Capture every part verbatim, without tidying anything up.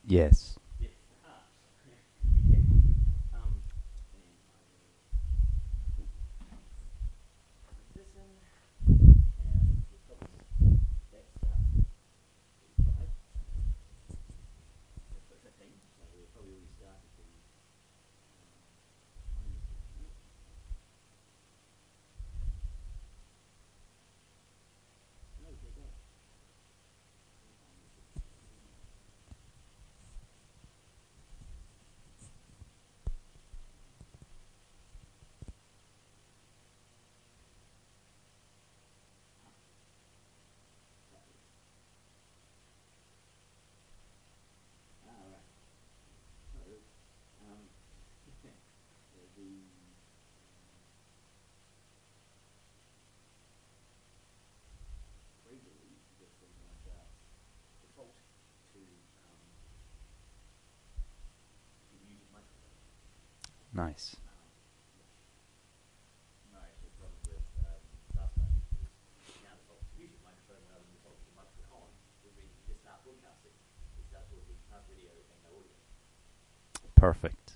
Yes. Yes. Ah. Okay. Um, and I will put this in, and I think we'll stop That's uh, forty-five. Let's put fifteen. So we'll probably already start at the um, minus fifteen. No, they're back. Ah, all right. So, um, the regularly this thing like uh, default to um, to music microphone. Nice. Um, which no actual problem with um, Taskmaster because if you now default to music microphone rather than default to microphone, which means you just start broadcasting. It starts working half video and no audio. Perfect.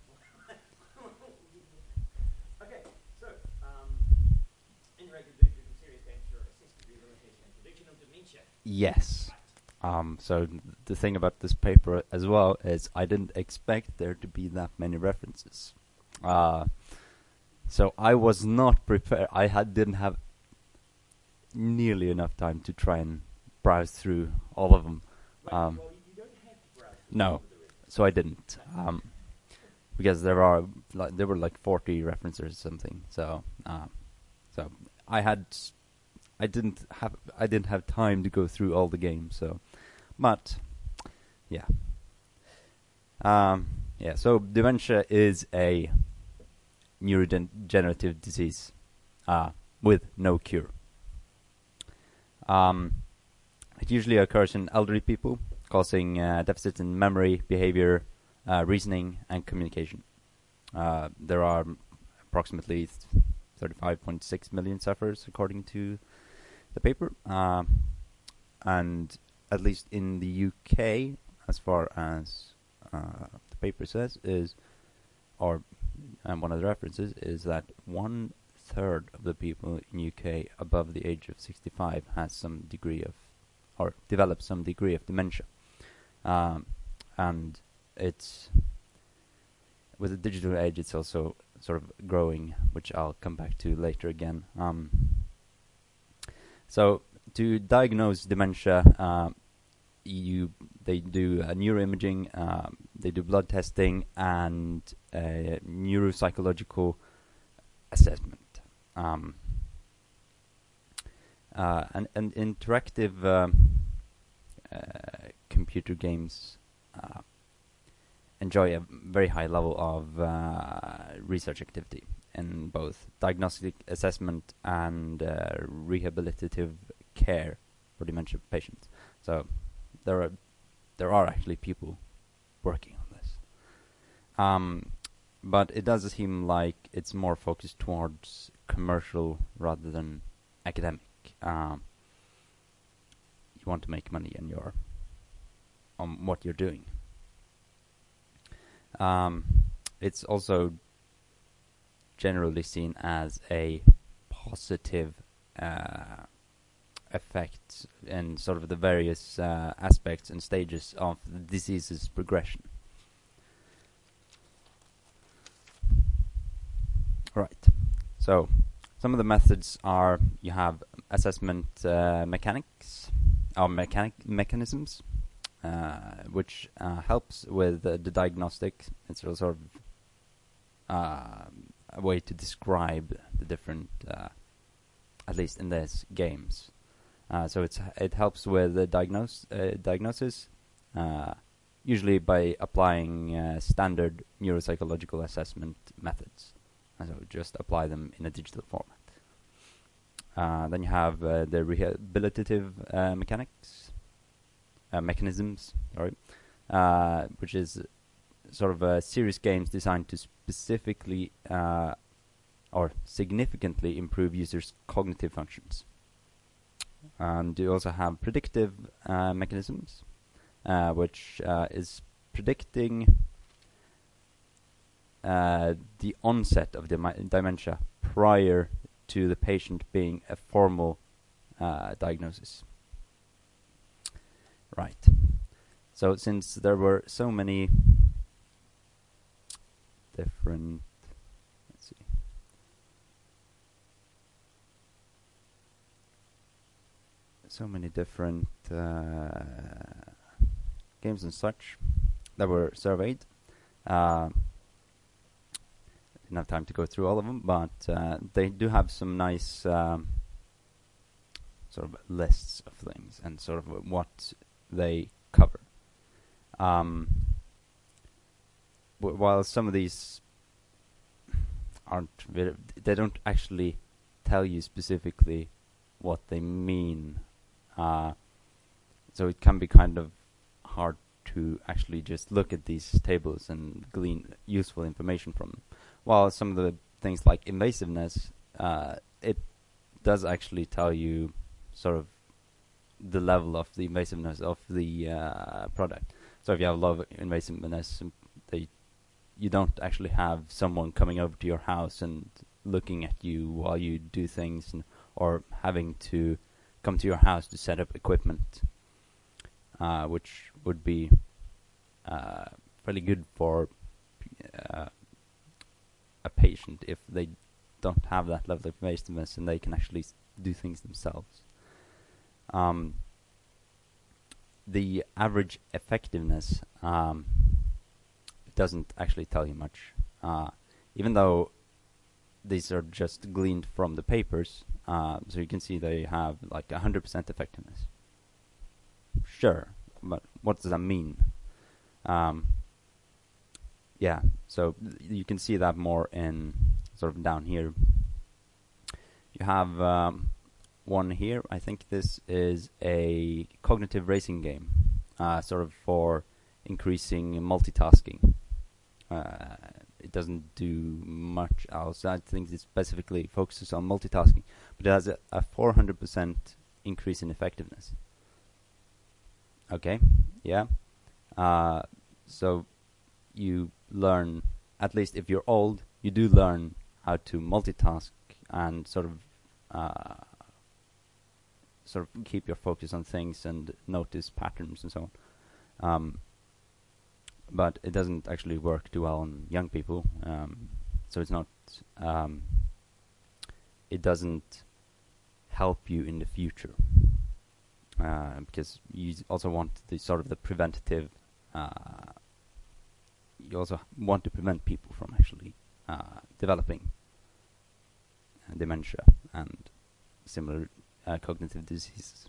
Okay, so um, interactive visual serious games for assessment, rehabilitation, and prediction of dementia. Yes. Right. Um, so th- the thing about this paper as well is I didn't expect there to be that many references. Uh, so I was not prepared. I had didn't have nearly enough time to try and browse through all of them. Right. Um, Well, you don't have to browse through no, all of the references. so I didn't. Um, because there are like there were like forty references or something. So, uh, so I had I didn't have I didn't have time to go through all the games. So, but yeah, um, yeah. So dementia is a neurodegenerative disease uh, with no cure. Um, it usually occurs in elderly people, causing uh, deficits in memory, behavior, uh, reasoning, and communication. Uh, there are approximately thirty-five point six million sufferers, according to the paper. Uh, and at least in the U K, as far as uh, the paper says, is, or and one of the references is that one third of the people in U K above the age of sixty-five has some degree of, or develops some degree of dementia. Um, and it's, with the digital age, it's also sort of growing, which I'll come back to later again. Um, so to diagnose dementia, uh, you they do uh, neuroimaging, uh, they do blood testing, and uh, neuropsychological assessment. Um, uh, and, and interactive um, uh, computer games uh, enjoy a very high level of uh, research activity in both diagnostic assessment and uh, rehabilitative care for dementia patients. So there are there are actually people working on this. Um, but it does seem like it's more focused towards commercial rather than academic. Um, you want to make money and you're on what you're doing. Um, it's also generally seen as a positive uh, effect in sort of the various uh, aspects and stages of the disease's progression. Right. So some of the methods are you have assessment uh, mechanics or mechanic mechanisms, uh, which uh, helps with uh, the diagnostic. It's sort of uh, a way to describe the different, uh, at least in these games. Uh, so it's it helps with the diagnose, uh, diagnosis, uh, usually by applying uh, standard neuropsychological assessment methods. And so just apply them in a digital format. Uh, then you have uh, the rehabilitative uh, mechanics, uh, mechanisms, sorry, uh, which is sort of a series games designed to specifically uh, or significantly improve users' cognitive functions. And you also have predictive uh, mechanisms, uh, which uh, is predicting uh, the onset of demi- dementia prior to the patient being a formal uh, diagnosis. Right. So since there were so many different, let's see, so many different uh, games and such that were surveyed. Uh, didn't have time to go through all of them, but uh, they do have some nice um, sort of lists of things and sort of what they cover. Um, w- while some of these aren't, very, they don't actually tell you specifically what they mean. Uh, so it can be kind of hard to actually just look at these tables and glean useful information from them. While some of the things like invasiveness, uh, it does actually tell you sort of the level of the invasiveness of the uh, product. So if you have low invasiveness, they, you don't actually have someone coming over to your house and looking at you while you do things, and, or having to come to your house to set up equipment, uh, which would be uh, fairly good for uh, a patient if they don't have that level of invasiveness and they can actually s- do things themselves. Um, the average effectiveness um, doesn't actually tell you much, uh, even though these are just gleaned from the papers. Uh, so you can see they have like one hundred percent effectiveness. Sure, but what does that mean? Um, yeah, so th- you can see that more in sort of down here. You have um, one here. I think this is a cognitive racing game, uh, sort of for increasing multitasking. Uh, it doesn't do much else. I think it specifically focuses on multitasking, but it has a, a four hundred percent increase in effectiveness. Okay, yeah. Uh, so you learn, at least if you're old, you do learn how to multitask and sort of uh, sort of keep your focus on things and notice patterns and so on. Um, but it doesn't actually work too well on young people. Um, so it's not. Um, it doesn't help you in the future, uh, because you s- also want the sort of the preventative. Uh, you also want to prevent people from actually uh, developing uh, dementia and similar uh, cognitive diseases.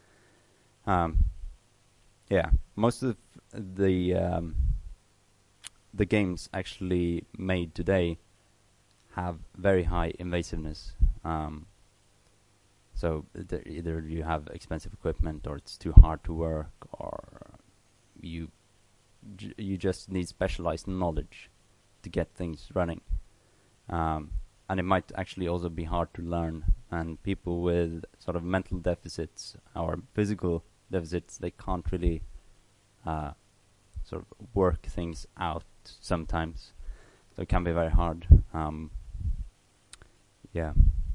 Um, yeah, most of the um, the games actually made today have very high invasiveness. Um, so th- either you have expensive equipment, or it's too hard to work, or you j- you just need specialized knowledge to get things running. Um, and it might actually also be hard to learn. And people with sort of mental deficits or physical deficits, they can't really uh, sort of work things out sometimes. So it can be very hard. Um, yeah.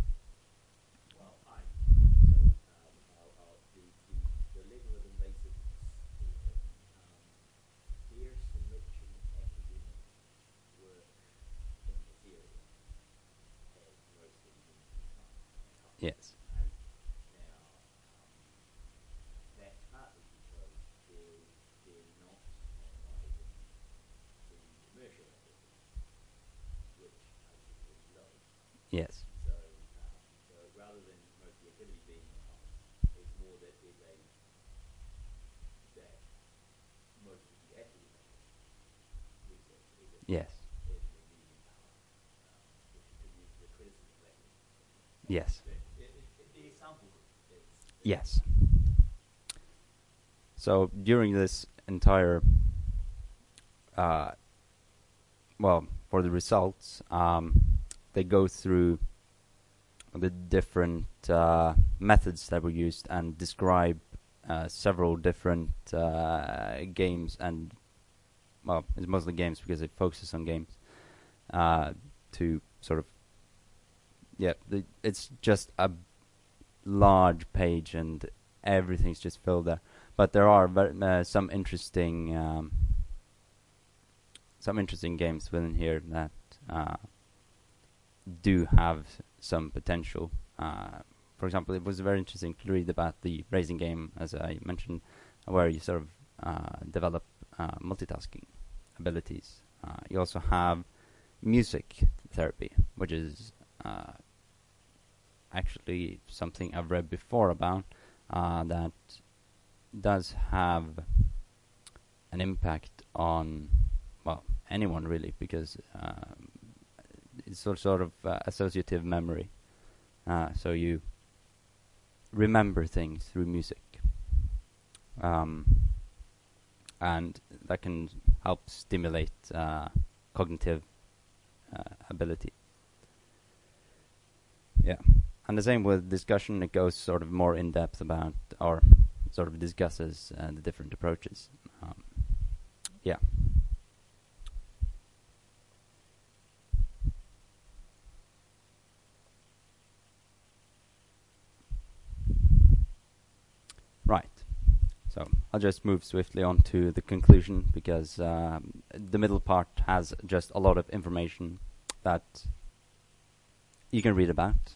Well, I so um, I'll, I'll, the, the, the level of invasiveness here. Um, here's selection academic work in this area has mostly been done. Yes. Right? Now, um, that's partly because they're, they're not analysing the commercial activity, which I think is low. Yes. So, um, so rather than most of the activity being analysed, it's more that there's a that most of the academic research is in, Yes. is in the medium power, um, which could use the criticism that is. Yes. But it, it, it, the example is Yes. So during this entire, uh, well, for the results, um, they go through the different uh, methods that were used and describe uh, several different uh, games and well, it's mostly games because it focuses on games, uh, to sort of, yeah, the, it's just a large page and everything's just filled there. But there are ver- uh, some interesting, um, some interesting games within here that uh, do have some potential. Uh, for example, it was very interesting to read about the racing game, as I mentioned, where you sort of uh, develop uh, multitasking abilities. Uh, you also have music therapy, which is uh, actually something I've read before about, uh, that does have an impact on, well, anyone really, because uh, it's sort sort of uh, associative memory. Uh, so you remember things through music, um, and that can help stimulate uh, cognitive uh, ability. Yeah, and the same with discussion. It goes sort of more in depth about, or sort of discusses uh, the different approaches. Um, yeah. Right. So I'll just move swiftly on to the conclusion, because um, the middle part has just a lot of information that you can read about.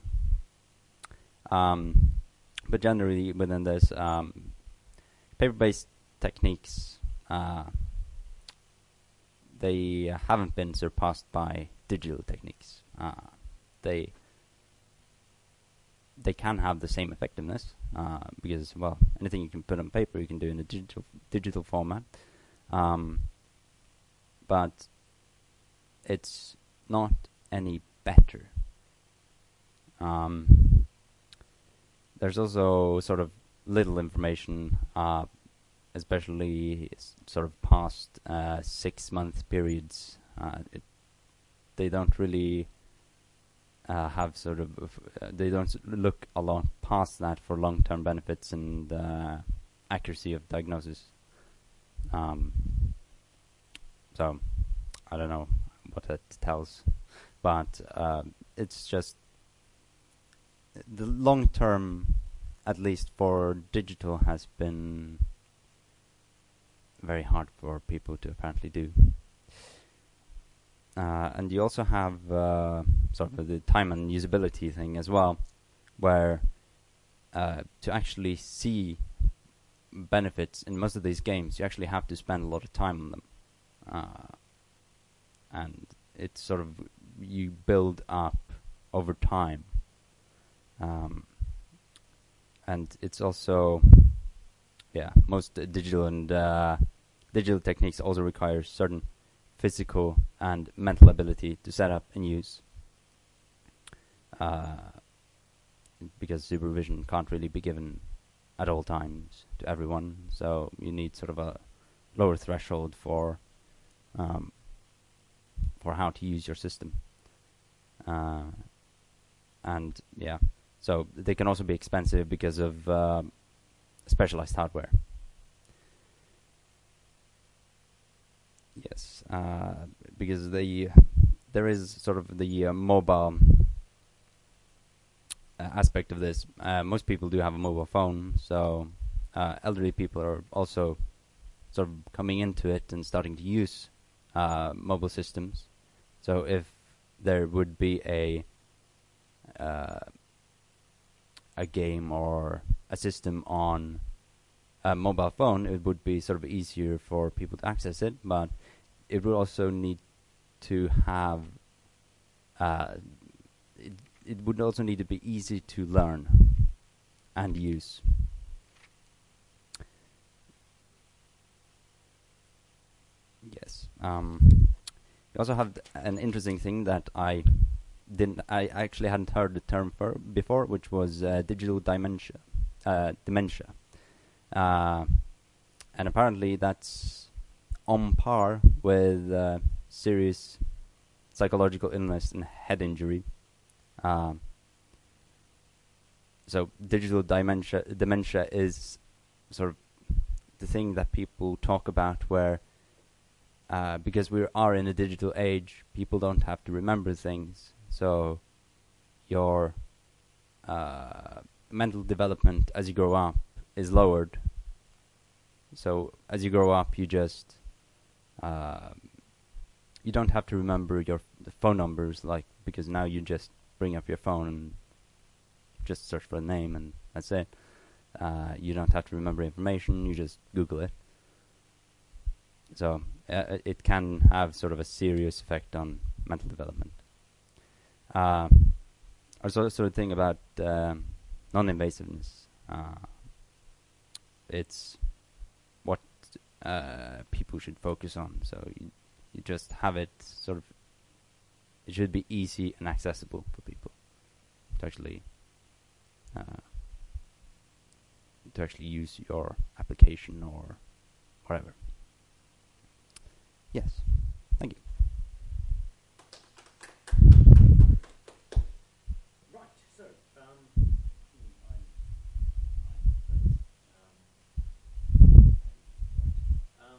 Um, but generally within this, um, paper-based techniques, uh, they haven't been surpassed by digital techniques. Uh, they they can have the same effectiveness, uh, because, well, anything you can put on paper you can do in a digital digital format, um, but it's not any better. Um, there's also sort of little information, uh, especially s- sort of past uh, six month periods. Uh, it, they don't really uh, have sort of uh, they don't s- look a lot past that for long term benefits and uh, accuracy of diagnosis. Um, so I don't know what that tells, but uh, it's just the long term, at least for digital, has been very hard for people to apparently do. Uh, and you also have uh, sort of the time and usability thing as well, where uh, to actually see benefits in most of these games, you actually have to spend a lot of time on them. Uh, and it's sort of, you build up over time. Um, and it's also, yeah, most uh, digital and uh, digital techniques also require certain physical and mental ability to set up and use, uh, because supervision can't really be given at all times to everyone, so you need sort of a lower threshold for um, for how to use your system. Uh, and yeah, so they can also be expensive because of uh, specialized hardware. Yes, uh, because the there is sort of the uh, mobile uh, aspect of this. Uh, most people do have a mobile phone, so uh, elderly people are also sort of coming into it and starting to use uh, mobile systems. So if there would be a uh, a game or a system on a mobile phone, it would be sort of easier for people to access it, but it would also need to have uh, it, it would also need to be easy to learn and use. Yes. Um, you also have th- an interesting thing that I didn't, I actually hadn't heard the term for before, which was uh, digital dementia. Uh, dementia. Uh, and apparently that's on par with uh, serious psychological illness and head injury. Um, so digital dementia, dementia is sort of the thing that people talk about, where uh, because we are in a digital age, people don't have to remember things. So your uh, mental development as you grow up is lowered. So as you grow up, you just uh, you don't have to remember your f- phone numbers, like, because now you just bring up your phone and just search for a name and that's it. Uh, you don't have to remember information, you just Google it. So uh, it can have sort of a serious effect on mental development. Uh, I was also thinking about um, non-invasiveness. Uh, it's what uh, people should focus on. So you, you just have it sort of. It should be easy and accessible for people to actually uh, to actually use your application or whatever. Yes, thank you. Right. So, um, I'm, I'm um, um,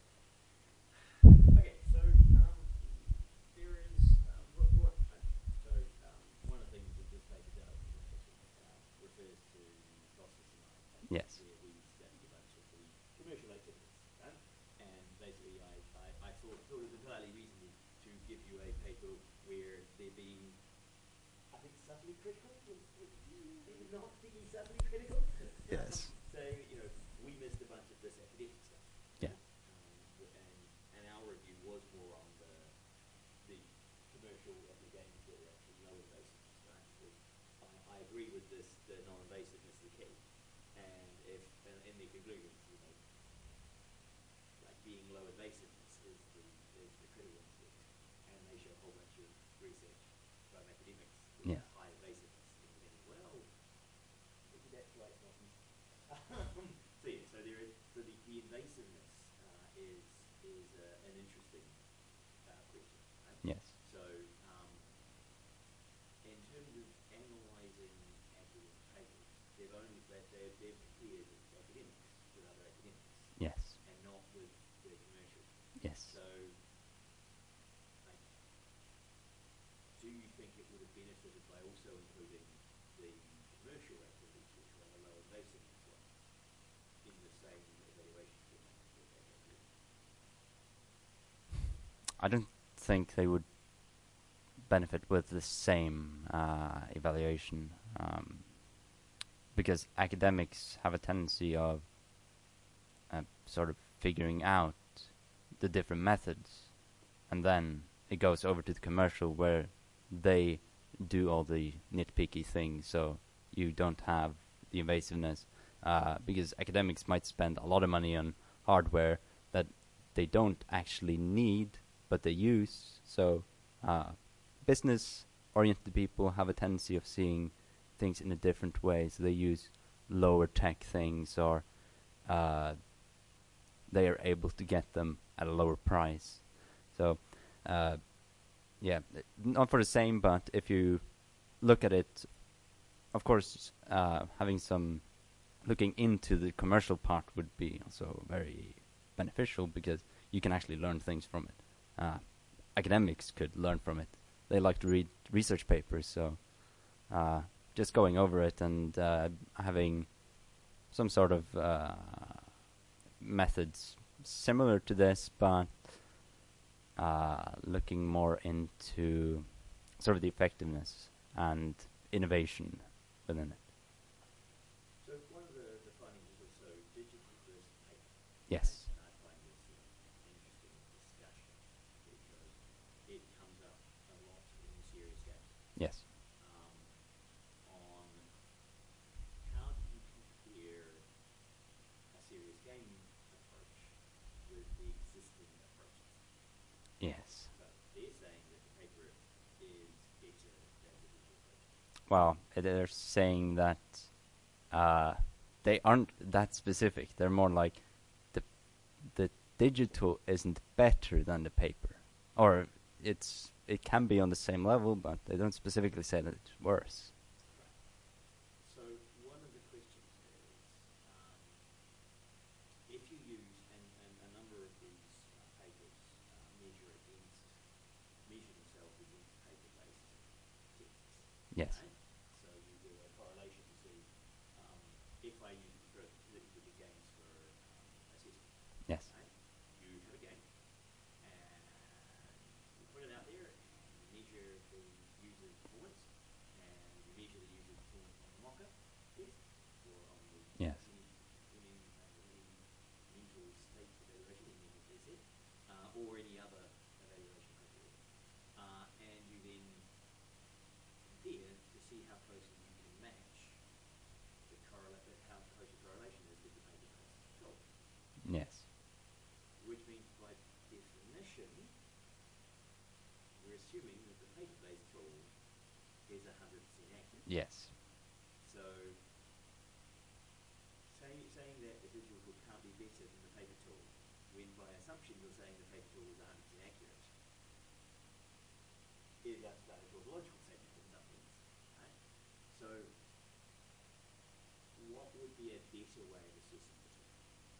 okay. So, um, there is um, what, what, uh, so um, one of the things that this paper does uh, refers to processing items, Yes. where we study a bunch of the commercial activities, right? And basically, I, I, I thought, thought it was entirely reasonable to give you a paper where there being, I think, subtly critical, was, was maybe not particularly subtly critical. Yes. So, you know, we missed a bunch of this academic stuff. Yeah. Um, w- and, and our review was more on the the commercial applications that are actually low invasive, right? Because I, I agree with this, the non-invasiveness is the key. And if, in, in the conclusions, you know, like being low invasiveness is the, is the critical aspect. And they show a whole bunch of research from academics with Yeah. high invasiveness. And you're thinking, well, maybe that's why it's not useful. Um, so yeah, so there is, so the, the invasiveness uh, is, is uh, an interesting uh, question, right? Yes. So, um, in terms of analysing academic papers, they've only that they've, they've compared academics with other academics Yes. and not with the commercial. Yes. So, like, do you think it would have benefited by also including the commercial activities, which are on the low invasiveness one, in the same evaluation format that they have here? I don't think they would benefit with the same uh, evaluation, um, because academics have a tendency of uh, sort of figuring out the different methods, and then it goes over to the commercial where they do all the nitpicky things, so you don't have the invasiveness, uh, because academics might spend a lot of money on hardware that they don't actually need, but they use. So uh, business-oriented people have a tendency of seeing things in a different way, so they use lower tech things, or uh, they are able to get them at a lower price. So, uh, yeah, th- not for the same, but if you look at it, of course, uh, having some looking into the commercial part would be also very beneficial, because you can actually learn things from it. Uh, academics could learn from it. They like to read research papers, so uh, just going over it and uh, having some sort of uh, methods similar to this, but uh, looking more into sort of the effectiveness and innovation within it. So one of the, the findings is also digital versus paper. Yes. And I find this an interesting discussion because it comes up a lot in serious games. Yes. Um, on how do you compare a serious game approach with the existing approaches? Yes. So they're saying that the paper is better than the digital approach. Well, uh, they're saying that uh, they aren't that specific. They're more like the the digital isn't better than the paper, or it's it can be on the same level, but they don't specifically say that it's worse. So one of the questions is, um, if you use, and, and a number of these uh, papers Yes. Right? So you do a correlation to see um, if I use for particularly with the games for um, assessment. Yes. Right? You have a game and you put it out there and you measure the user's performance and you measure the user's performance on the mocker test or on the Yes. mini, mini, uh, mini mental state evaluation, in as they said, uh, or any other evaluation criteria. Uh, and you then compare to see how closely you can match the correlate, how close your correlation is with the paper-based tool. Yes. Which means by definition, we're assuming that the paper-based tool is one hundred percent accurate. Yes. So, say, saying that the digital tool can't be better than the paper tool, when by assumption you're saying the paper tool is one hundred percent accurate, it does start to cause a logical statement in some things. Right? So, what would be a better way of assessing the tool?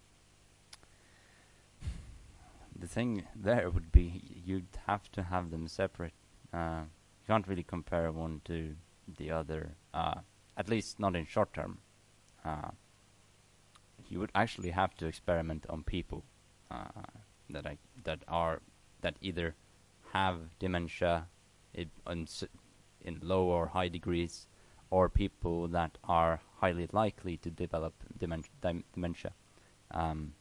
The thing there would be you'd have to have them separate. Uh, you can't really compare one to the other, uh, at least not in short term. Uh, you would actually have to experiment on people uh, that I, that are that either have dementia in, in, in low or high degrees, or people that are highly likely to develop demen- dim- dementia. Um,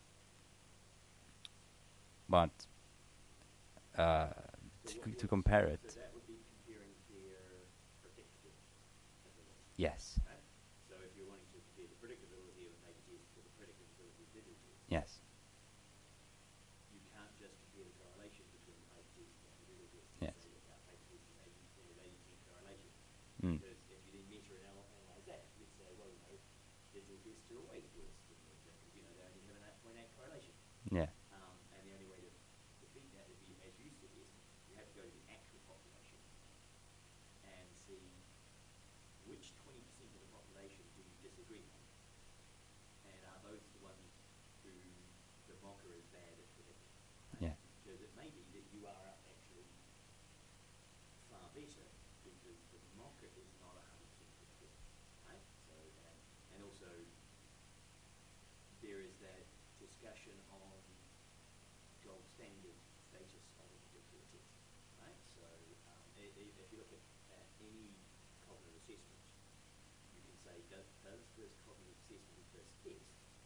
but uh, So to, what to would- compare it, So that would be comparing their predictive ability. yes, Right? So if you're wanting to compare the predictability of a paper test to the predictability of digital test, yes, you can't just compare the correlation between the paper test and the digital test and yes, say that our paper test is eighty percent or eighty percent correlation. mm. Because if you then measure and anal- analyze that, you'd say, well, you know, digital tests are always worse than the because, you know, they only have an eight point eight correlation. yeah, Um, and the only way to defeat that would be, as you suggest, you have to go to the actual population and see which twenty percent of the population do you disagree on, and are those the ones who the mocker is bad at predicting? Right? yeah, Because it may be that you are actually far better because the mocker is not one hundred percent predictive, right? So, and, and also there is that discussion on gold standard status of a particular test, right? So um, i- i- if you look at, at any cognitive assessment, you can say, does, does this cognitive assessment, this test,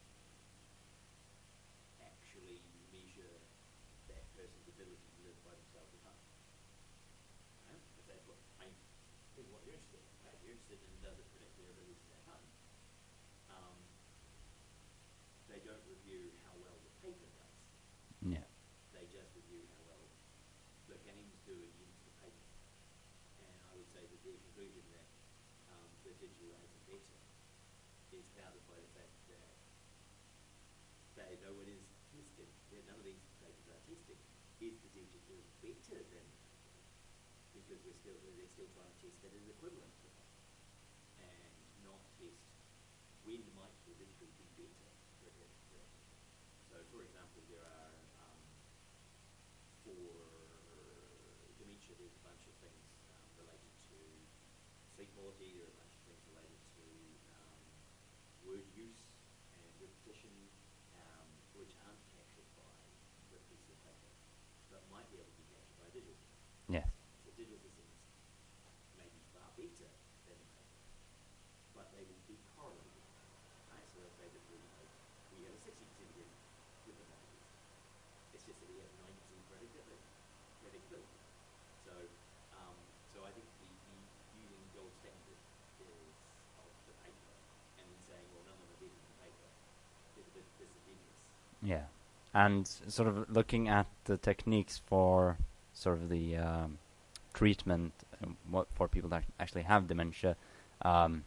actually measure that person's ability to live by themselves at home? Right? If that's what, I mean, is what you're interested in, right? You're interested in does it predict their abilities at home? Um, they don't review how well the paper does. yeah, They just review how well the games do against the paper. And I would say that their conclusion that um, the digital aids are better is clouded by the fact that they, though it is tested, that none of these papers are tested, is the digital better than the paper? Because we're still, they're still trying to test that as equivalent to the paper and not test when might the digital be better for predicting. So, for example, there are um, for dementia, there's a bunch of things um, related to sleep quality. There are a bunch of things related to um, word use and repetition, um, which aren't captured by the piece of paper, but might be able to be captured by digital system. yes, So digital systems may be far better than the paper, but they will be correlated. Right? So they'll say that we, you know, we have a sixty percent agreement with the mocker test. It's just that we have ninety percent predictability. predictability. So, um, so I think the, the using gold standard is of the paper and then saying, well, none of them are better than the paper is a bit disingenuous. yeah. And sort of looking at the techniques for sort of the um, treatment, um, what for people that actually have dementia, um,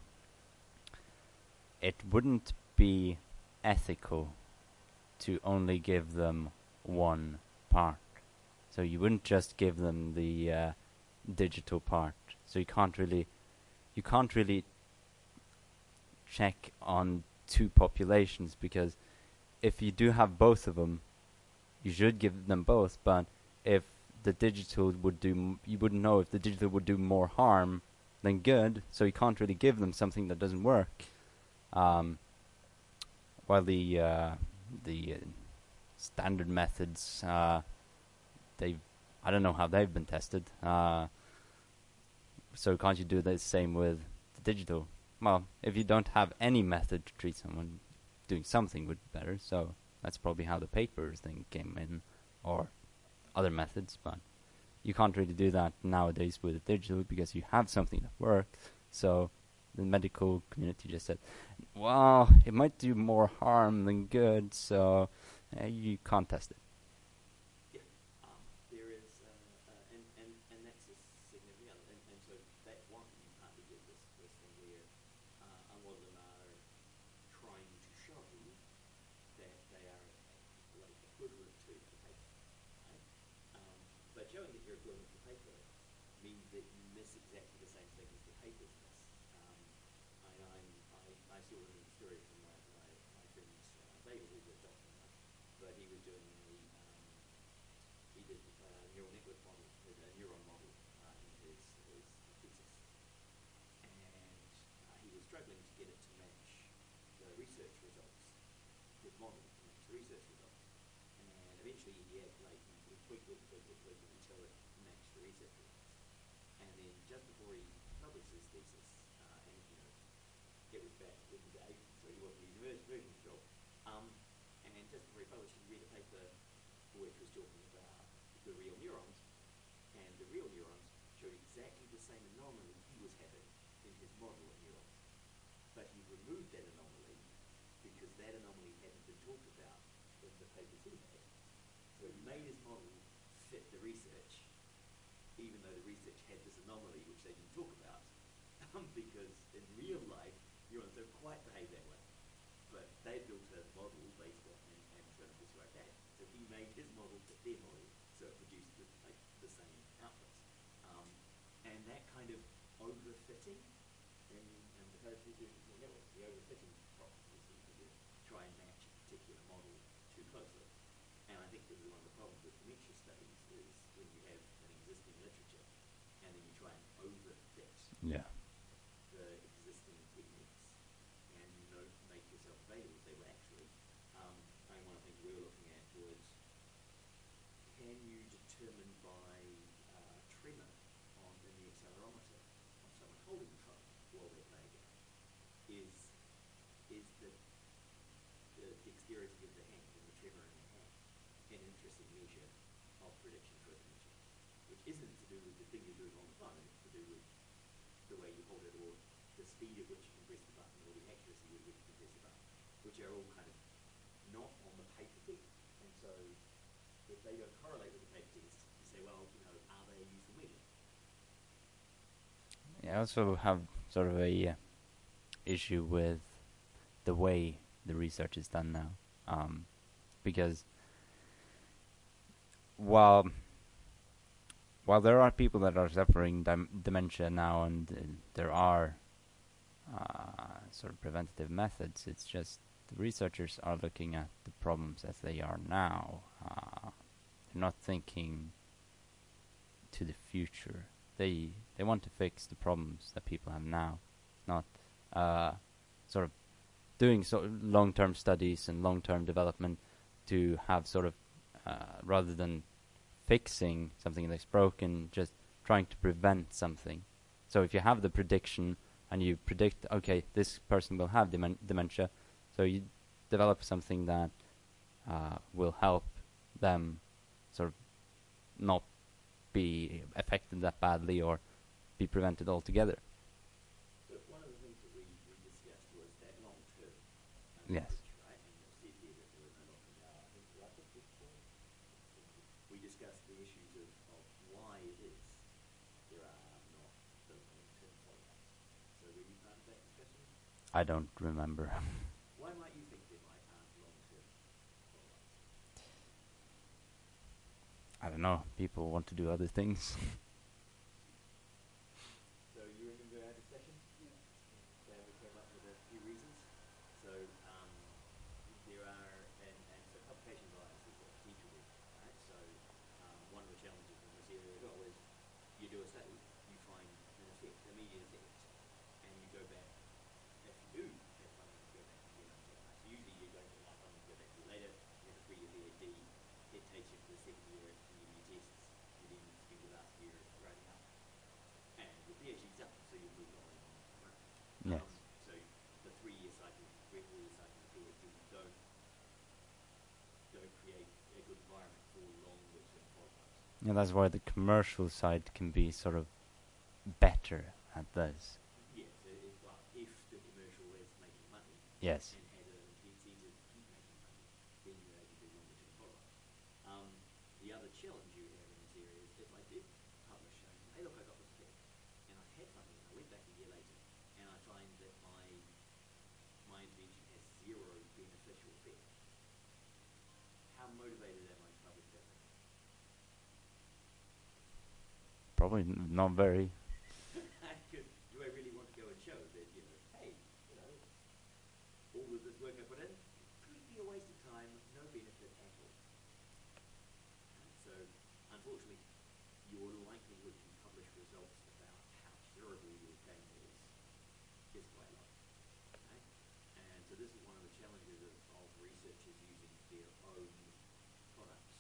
it wouldn't be ethical to only give them one part. So you wouldn't just give them the uh, digital part. So you can't really, you can't really check on two populations, because if you do have both of them, you should give them both. But if the digital would do, m- you wouldn't know if the digital would do more harm than than good, so you can't really give them something that doesn't work. Um, while the uh, the uh, standard methods, uh, they I don't know how they've been tested. Uh, so can't you do the same with the digital? Well, if you don't have any method to treat someone, doing something would be better. So that's probably how the paper thing came in, or other methods. But you can't really do that nowadays with the digital because you have something that works. So the medical community just said, well, it might do more harm than good, so uh, you can't test it. Yeah, um, there is, uh, uh, and, and, and that's a significant, and, and so that's one you partly get this, this thing where uh, a lot of them are trying to show that they are like equivalent to the paper, right? Um, but showing that you're equivalent to paper means that you miss exactly the same thing as the papers miss. Um, I, I'm, I, I still remember the story from my, my, my friend's uh, David, who's a doctor now, but he was doing a, um, he did a neural network model, a neuron model uh, in his, his thesis, and uh, he was struggling to get it to match the research results, his model to match the research results, and eventually he had like he tweaked it, tweaked it, tweaked it until it matched the research results. And then just before he published his thesis, uh, and you know, it was back in the day, so he wasn't using version version control. Um, and just before he published, he read a paper which was talking about the real neurons, and the real neurons showed exactly the same anomaly he was having in his model of neurons. But he removed that anomaly because that anomaly hadn't been talked about in the papers he had. So he made his model fit the research, even though the research had this anomaly which they didn't talk about, um, because in real life, neurons don't quite behave that way. But they built a model based on and, and trying to describe that. So he made his model fit their model, so it produced the, like, the same outputs. Um, and that kind of overfitting in, in the code future network, the overfitting problem is that you try and match a particular model too closely. And I think this is one of the problems with dementia studies is when you have an existing literature and then you try and overfit Yeah. the existing techniques and you know make yourself available. They were actually, um, I mean, one of the things we were looking at was can you determine by uh, tremor on in the accelerometer of someone holding the phone while they play a game is is the the dexterity of the hand and the tremor in the hand an interesting measure of prediction for dementia, which isn't to do with the thing you're doing on the phone, it's to do with the way you hold it or the speed at which you can press the button or the accuracy with which you can press the button, which are all kind of not on the paper test. And so if they don't correlate with the paper test, you say, well, you know, are they a useful measure? Yeah, I also have sort of a uh, issue with the way the research is done now, um, because while while there are people that are suffering dim- dementia now, and uh, there are uh, sort of preventative methods, it's just the researchers are looking at the problems as they are now. Uh, they're not thinking to the future. They they want to fix the problems that people have now, not uh, sort of doing so long-term studies and long-term development to have sort of uh, rather than fixing something that's broken, just trying to prevent something. So if you have the prediction and you predict, okay, this person will have demen- dementia, so you develop something that uh, will help them sort of not be affected that badly or be prevented altogether. But one of the things that we, we discussed was that long-term uh, Yes. approach, right? And it said here that there were no longer now, I think, did I put this forward? We discussed the issues of, of why it is there are not those long-term follow-ups. So were you part of that discussion? I don't remember. Why might you think there might aren't long-term follow-ups? I don't know. People want to do other things. So you remember our discussion? Yeah. So we came up with a few reasons. So um, there are, and, and so publication bias is a potential reason, right? So um, one of the challenges in this area as well is you do a study, you find an effect, immediate effect, and you go back, if you do have funding to go back and get unchecked, right? So usually you don't get enough funding to go back to later, you have a three-year PhD, it takes you to the second year to do your tests, you then spend your last year writing up, and your PhD's done, so you've moved on and on and on. Yes. Um, so the three-year cycle, three, four-year cycle of PhD don't don't create a good environment for longer term follow-ups. Yeah, that's why the commercial side can be sort of better at this. Yes, it, it, well, if the commercial is making money Yes. and has an intensity to keep making money, then you're able to do longer term follow-ups. Um, the other challenge you have in this area is if I did publish saying, hey look, I got this tech, and I've had funding, and I went back a year later, and I find that my my intervention has zero beneficial effect, how motivated am I to publish that thing? Probably n- not very. Because do I really want to go and show that, you know, hey, you know, all of this work I put in, completely a waste of time, no benefit at all. Right? So, unfortunately, your likelihood to publish results about how terrible your game is is quite low. Right? And so this is one of the challenges of, of researchers using their own products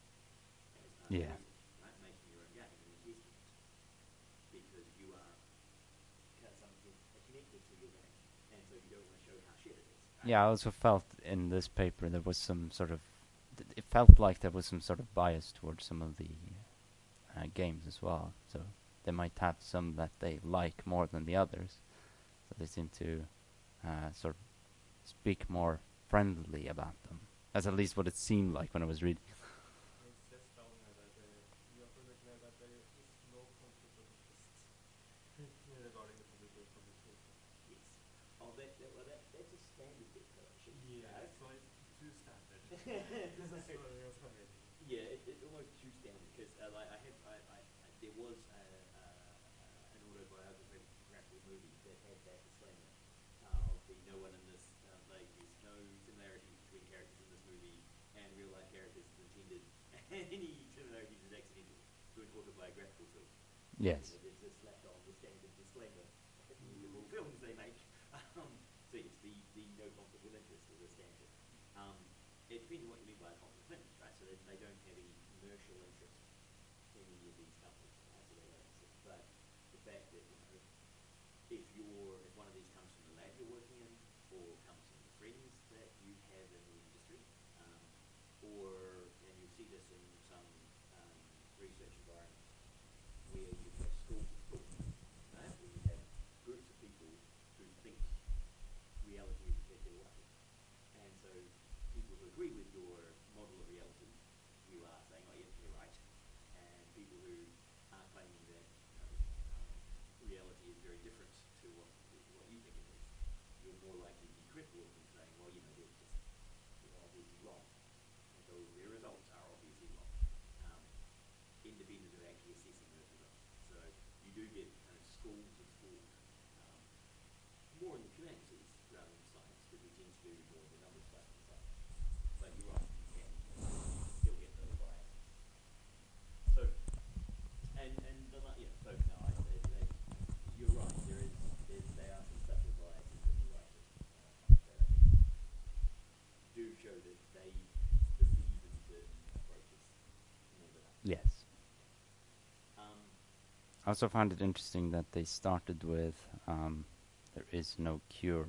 as part of Yeah. research, right? Making your own game and then testing it. Because you are kind of something connected to your game, and so you don't want to show how shit it is. Right? Yeah, I also felt in this paper there was some sort of. th- It felt like there was some sort of bias towards some of the uh, games as well. So they might have some that they like more than the others. So they seem to uh, sort of speak more friendly about them. That's at least what it seemed like when I was reading. It says down here that uh, in your product now that there is no conflict of interest regarding the publica- publication. Yes. Oh, that, that well, that that's a standard declaration. Yeah, right? so it's too standard. This is So- uh, that's amazing. Yeah, it, it's almost too standard because uh, like I have, I, I, I there was a, uh, uh, an autobiographical movie that had that disclaimer uh, of the no one in this, uh, like there's no similarities between characters in this movie and real life characters is intended. Any similarities is accidental to an autobiographical film. Yes. You know, it's just slapped on the standard disclaimer in all films they make. Um, so yes, the, the no conflict with interest is a standard. Um, it depends on what you mean by a conflict of interest, right? So they, they don't have any commercial interest in any of these companies, right? So they don't. But the fact that, you know, if you're if one of these comes from the lab you're working in, or comes from the friends that you have in the industry, um, or and you see this in some um, research environments where you have schools of thought, right? Where you have groups of people who think reality is a particular way, and so people who agree with your model of reality, you are saying, oh yeah, you're right, and people who are claiming that, you know, um, reality is very different to what what you think it is, you're more likely to be critical of them, saying, well, you know, they're just they're obviously wrong, and so their results are obviously wrong, um, independent of actually assessing those results. So you do get kind of schools of thought, um, more in the humanities rather than science, because we tend to do more of the numbers stuff in science. But you're right, you can still get those biases. So, and and the la- yeah, so no, I, they, they, you're right. There is, there's, there are some subtle biases in the writers uh, that I think do show that they believe in certain approaches more than others. Yes. Um, I also found it interesting that they started with um, there is no cure.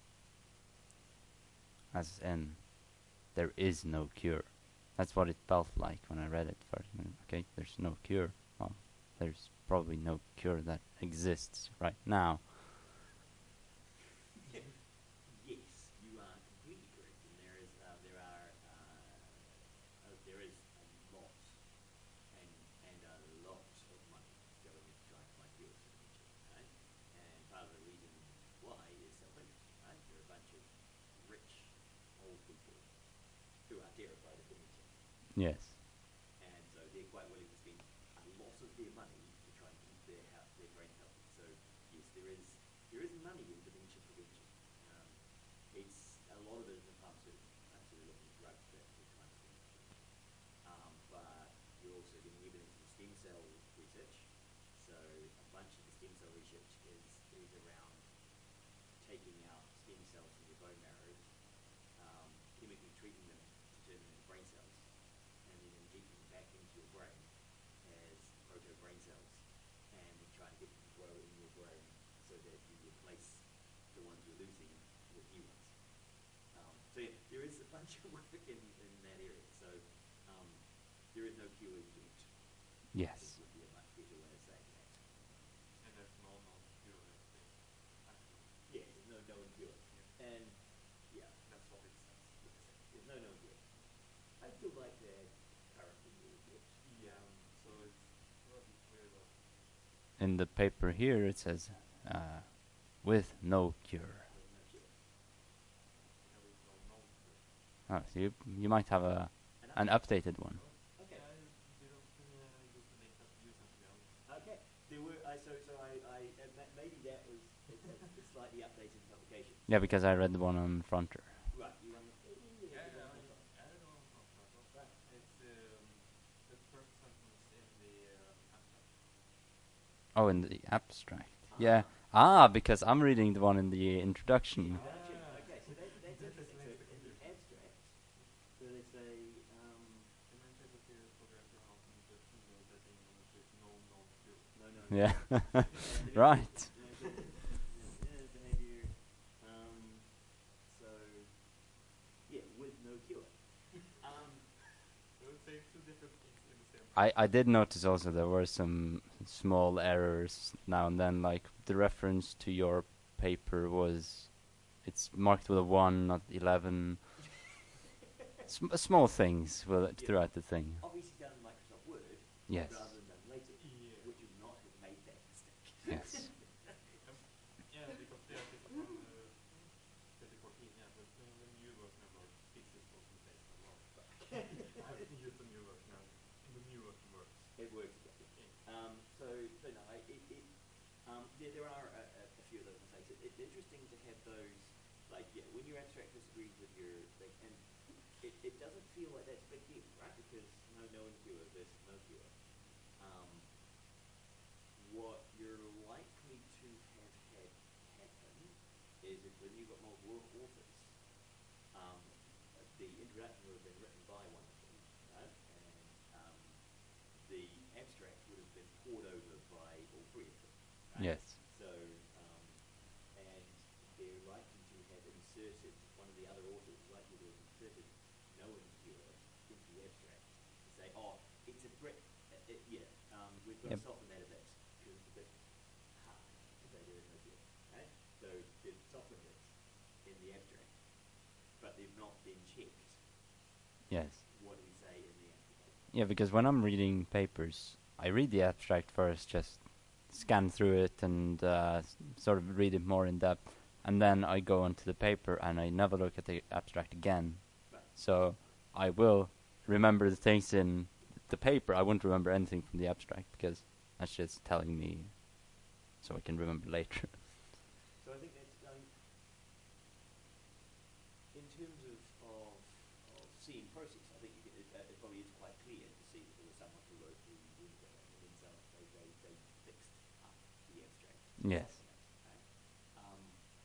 As in, there is no cure. That's what it felt like when I read it first. Mm, Okay, there's no cure. Well, there's probably no cure that exists right now. Yes, you are completely correct, and there is uh, there are uh, uh, there is a lot and and a lot of money going into trying to find cures for dementia, right? And part of the reason why is self-interest, right? There are a bunch of rich old people who are terrified of dementia, Yes. and so they're quite willing to spend a lot of their money to try and keep their health, their brain healthy. So yes, there is there is money in dementia prevention. Um, it's a lot of it is in pharmaceuticals, right? So they're looking at drugs that will try and prevent dementia. Um, but you're also getting evidence in stem cell research. So a bunch of the stem cell research is is around taking out stem cells from your bone marrow, um, chemically treating them to turn them into brain cells, and then injecting them back into your brain as proto brain cells, and then trying to get them to grow in your brain so that you replace the ones you're losing with new ones. Um, so yeah, there is a bunch of work in, in that area. So um, there is no cure yet. Yes. This would be a much better way of saying that. And there's no known cure at this, actually. Yeah, there's no known cure. Yeah. And yeah, That's what it says. there's no known cure. I still like to add currently a little bit. Yeah, Um, so it's rather clear that In the paper here it says uh, with no cure. there's no cure. there is no known cure. Oh, so you you might have a And an updated one. Okay. Yeah, you don't uh, use the link that you sent me out. Okay. There were I so so I I uh, ma- maybe that was a, a, a slightly updated publication. Yeah, because I read the one on Fronter. Right. You want the Yeah, you yeah, want the- I, I don't know. No, no, no. Right. It's um, the first sentence in the uh, abstract. Oh, in the abstract. Yeah. Ah, because I'm reading the one in the introduction. Introduction. Ah. Okay, so that, that's That interesting. So explains the in the confusion. abstract, so they say, um, The main table here progress your house and the single that in which is no known cure. no, no, no. Yeah. And the Right. behavior, behavior, um, so, yeah, with no cure. Um, So it's saying two different things in the same. I, I did notice also there were some small errors now and then, like the reference to your paper was, it's marked with a one, not eleven. Sm- small things will Yeah. throughout the thing. obviously done in Microsoft Word Yes. rather than done later, Yeah. which would not have made that mistake. Yes. Yeah, because the artist from uh, twenty fourteen, yeah, but uh, the new version of Word fixes those mistakes a lot. I haven't used the new version now. The new version works. It works exactly. Yeah. Um, so, so no, I, it, it, um, there, there are a, a, a few of those mistakes. It, it's interesting to have those, like, yeah, when your abstract disagrees with your thing, and it, it doesn't feel like that's a big deal, right? Because no known cure versus no cure. Um, what you're likely to have had happen is if when you've got multiple authors, um, the introduction would have been written by one of them, right? And um, the abstract would have been poured over by all three of them. Right? Yes. So, um, and they're likely to have inserted, one of the other authors is likely to have inserted known cure into the abstract to say, oh, it's a brick, uh, it, yeah, um, we've got Yep. to soften that a bit because it's a bit hard to say there is no cure. Right? So they've softened it in the abstract, but they've not then checked Yes. what do we say in the actual paper. Yeah, because when I'm reading papers, I read the abstract first, just scan through it and uh, s- sort of read it more in depth, and then I go onto the paper and I never look at the abstract again. Right. So I will remember the things in the paper. I won't remember anything from the abstract because that's just telling me so I can remember later. So I think that's, um, in terms of, of, of seeing process, I think you can, it, uh, it probably is quite clear to see that there was someone who wrote the Window and then some, they, they, they fixed up the abstract. Yes. Right? Um,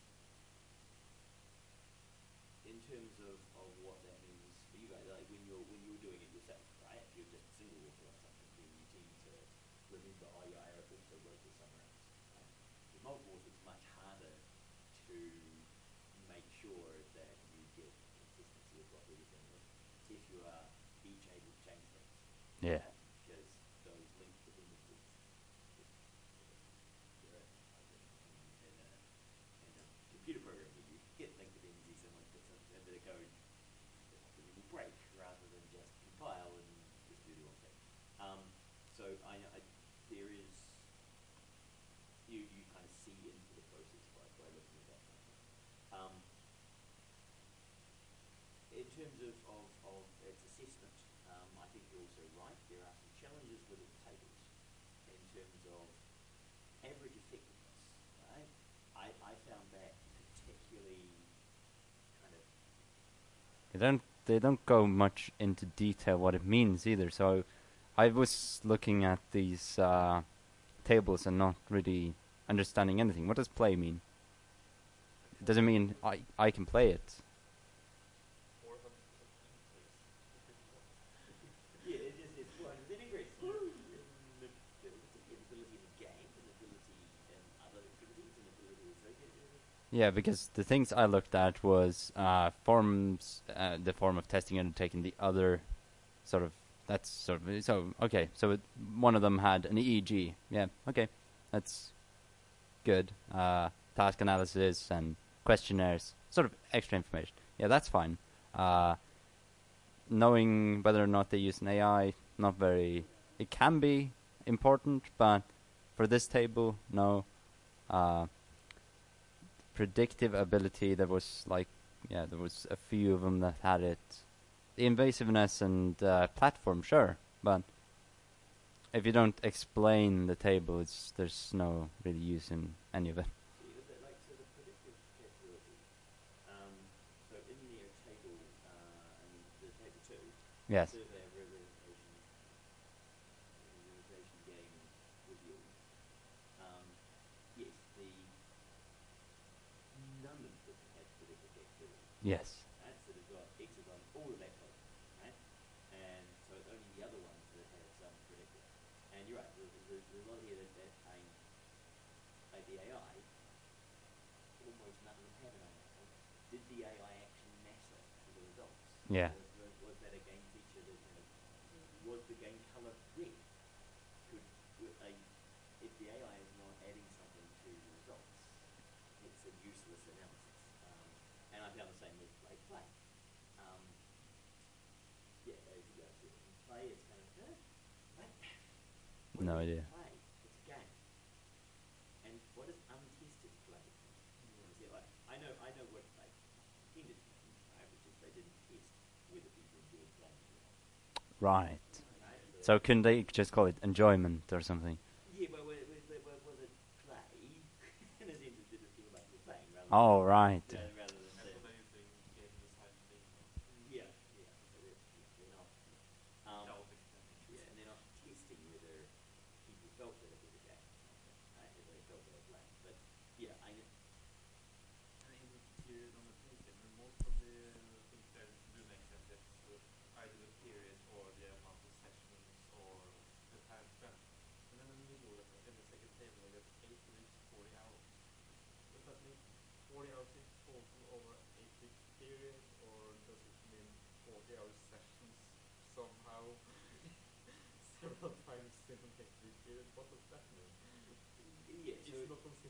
in terms of, of what that means for you guys, like when you're when you're doing it yourself, right? If you're just a single author on something, then you tend to remember, oh yeah, I also wrote this somewhere else. Right? With multiple authors, it's much harder to make sure that you get consistency of what everything is, if you are each able to change things. Yeah. Because those linked dependencies, just, they're in, like in, in, in, a, in a computer program where you get linked dependencies, someone puts something into the code, then it will break rather than just compile and just do the wrong thing. Um, so I, I, there is, you, you kind of see into the process by, by looking at that kind of thing. Um, in terms of, of, of its assessment, um, I think you're also right. There are some challenges with its tables in terms of average effectiveness, right? I, I found that particularly kind of, They don't they don't go much into detail what it means either. So I was looking at these uh, tables and not really understanding anything. What does play mean? It doesn't mean I I can play it. four hundred percent increase. Yeah, it just it's four hundred percent increase. In ability, ability in the game, an ability in other activities, an ability associated with it. Yeah, because the things I looked at was uh, forms, uh, the form of testing undertaken. The other, sort of, that's sort of so okay. So it, one of them had an E E G. Yeah, okay, that's good. Uh, task analysis and questionnaires, sort of extra information. Yeah, that's fine. Uh, knowing whether or not they use an A I, not very. It can be important, but for this table, no. Uh, predictive ability, there was like, yeah, there was a few of them that had it. The invasiveness and uh, platform, sure, but if you don't explain the table, it's there's no really use in any of it. So you got that, like, so the predictive capability. Um, so in your table, uh, and the table two, Yes. survey of representation, representation game review. Um, yes, the none of them had predictive capability. Yes. Right, so they've got each of them all of that code, right? And so it's only the other ones that have some predictive. And you're right, there's, there's, there's a lot here that, that I, like the A I, almost none of them have an A I. Did the A I actually matter to the results? Yeah. Was, was, was that a game feature that kind of, was the game color red? Could, would a, if the A I is not adding something to the results, it's a useless analysis. Um, and I found the same with play play. Um, yeah, as you guys said, in play it's kind of, huh? What? What No is idea. play? It's a game. And what does untested play mean? Yeah, like, I know I know what like intended to mean, right? Which is they didn't test whether people enjoyed playing or not. Right. Right? So couldn't they just call it enjoyment or something? Yeah, but was, was, was, was it play? In a sense, it did it feel like you were playing rather Oh, than, right. yeah, rather than That's saying, what they're using game design thing. yeah, yeah. So they're, yeah, they're not. Um, That was extending. yeah, and they're not testing whether people felt that it was a game or something, right? Whether they felt they were playing. But yeah, I know. And in the period on the page, I mean, most of the things there do make sense. It's uh, either the period or the amount of sessions or the time spent. And then in the middle, in the second table, I get eight weeks, forty hours. Does that mean forty hours in total over eight weeks period, or does it mean forty hour sessions somehow several times in an eight week period? What does that mean? Yeah, so It's not consistent.